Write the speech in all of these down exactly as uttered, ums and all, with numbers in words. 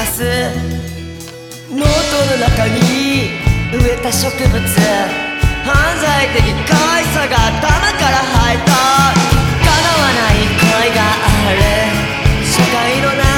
ますノートの中に植えた植物犯罪的可愛さが頭から生えた叶わない恋がある社会の中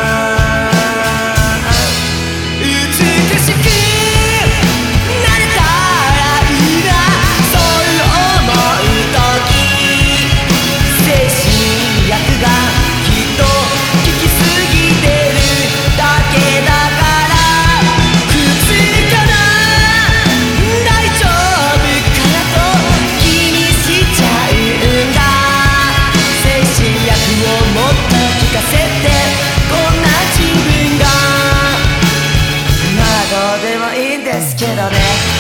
美しくなれたらいいなそう思う時精神薬がきっと効きすぎてるだけだから苦痛かな大丈夫かなと気にしちゃうんだ精神薬をもっと効かせてこんな自分がまあどうでもいいんですけどね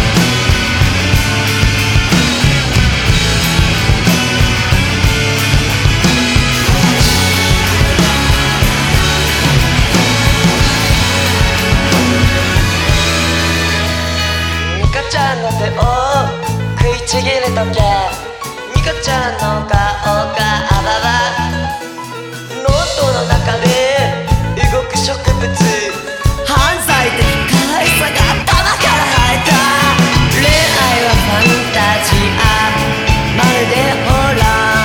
ミカちゃんの手を食いちぎるとけミカちゃんの顔があばばノートの中で動く植物犯罪的可愛さが頭から生えた恋愛はファンタジアまるでホラ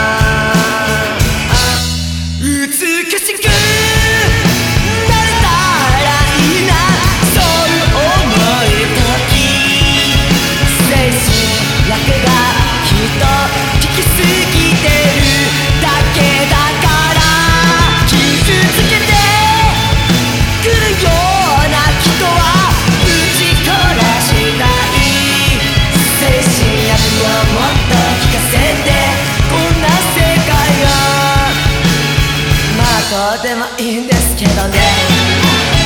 ー美しくなれたらいいなそう思う時精神薬がきっと効きすぎてるだけだから傷つけてくるような人はぶち殺したい精神薬をもっと効かせてこんな世界がまあどうでもいいんですけどね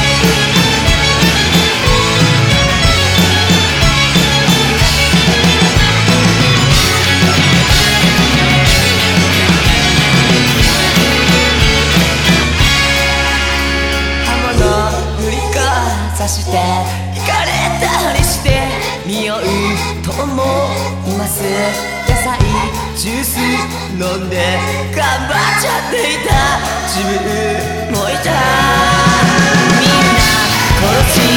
さして惹かれたりして匂うと思います野菜ジュース飲んで頑張っちゃっていた自分もいたみんな殺し